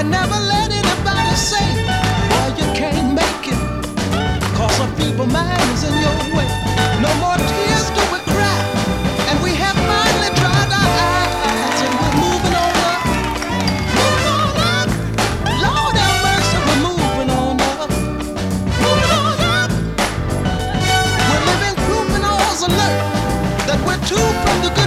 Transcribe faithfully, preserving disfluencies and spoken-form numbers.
never let anybody say, well, you can't make it, cause a feeble mind is in your way. No more tears do we cry, and we have finally dried our eyes, and we're moving on up, moving on up. Lord have mercy, we're moving on up, moving on up. We're living proof in all's alert that we're too from the good.